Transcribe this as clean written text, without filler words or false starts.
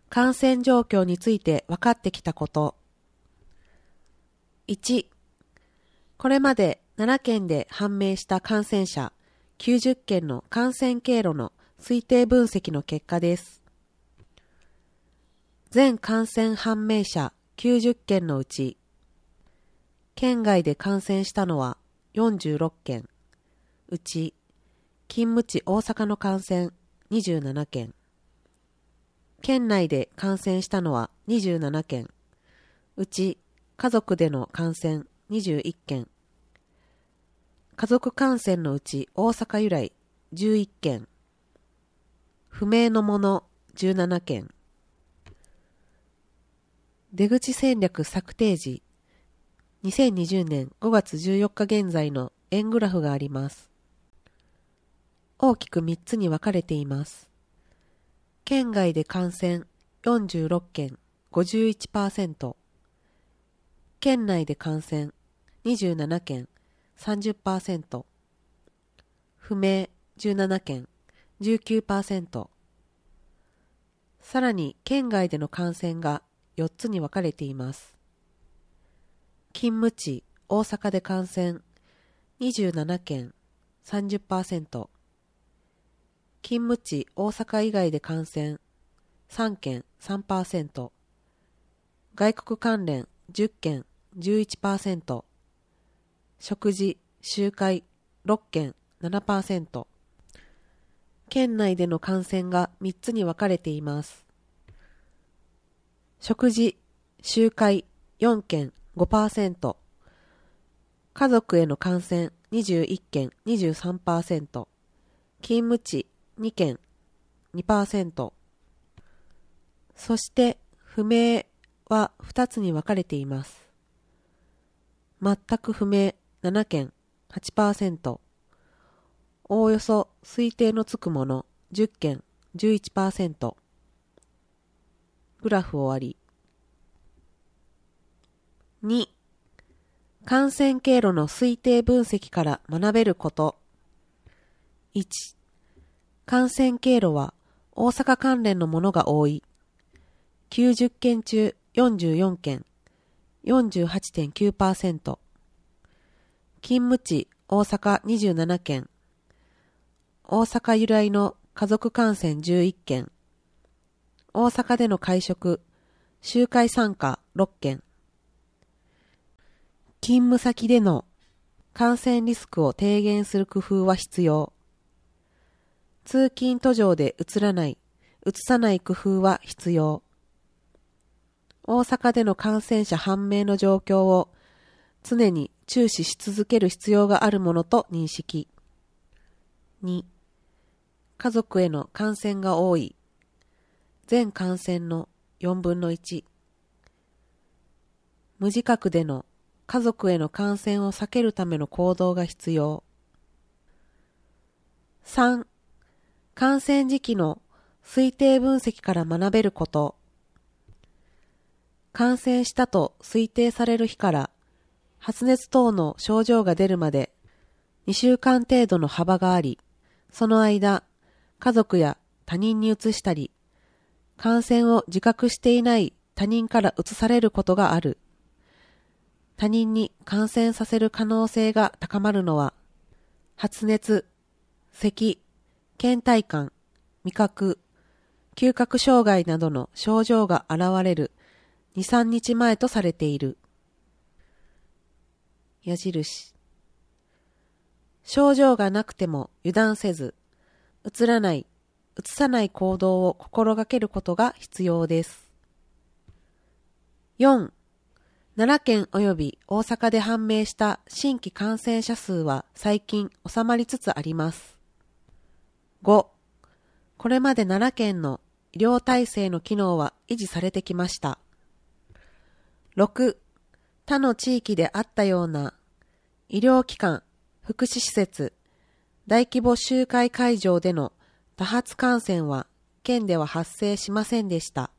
感染状況について分かってきたこと。1、これまで7県で判明した感染者90件の感染経路の推定分析の結果です。全感染判明者90件のうち、県外で感染したのは46件、うち勤務地大阪の感染27件、県内で感染したのは27件、うち家族での感染21件、家族感染のうち大阪由来11件、不明のもの17件。出口戦略策定時、2020年5月14日現在の円グラフがあります。大きく3つに分かれています。県外で感染46件 51%、県内で感染27件 30%、不明17件 19%。さらに県外での感染が4つに分かれています。勤務地大阪で感染27件 30%、勤務地大阪以外で感染3件 3%、外国関連10件 11%、食事・集会6件 7%、県内での感染が3つに分かれています。食事・集会4件 5%、家族への感染21件 23%、勤務地2件 2%、そして不明は2つに分かれています。全く不明7件 8%、おおよそ推定のつくもの10件 11%。グラフ終わり。2、感染経路の推定分析から学べること。1、感染経路は大阪関連のものが多い。90件中44件、48.9%。勤務地大阪27件。大阪由来の家族感染11件。大阪での会食、集会参加6件。勤務先での感染リスクを低減する工夫は必要。通勤途上でうつさない工夫は必要。大阪での感染者判明の状況を常に注視し続ける必要があるものと認識。2、家族への感染が多い。全感染の4分の1。無自覚での家族への感染を避けるための行動が必要。3、感染時期の推定分析から学べること。感染したと推定される日から発熱等の症状が出るまで2週間程度の幅があり、その間、家族や他人にうつしたり、感染を自覚していない他人からうつされることがある。他人に感染させる可能性が高まるのは、発熱、咳、倦怠感、味覚、嗅覚障害などの症状が現れる2、3日前とされている。矢印。症状がなくても油断せず、うつさない行動を心がけることが必要です。4、奈良県及び大阪で判明した新規感染者数は最近収まりつつあります。5、これまで奈良県の医療体制の機能は維持されてきました。6、他の地域であったような医療機関、福祉施設、大規模集会会場での多発感染は県では発生しませんでした。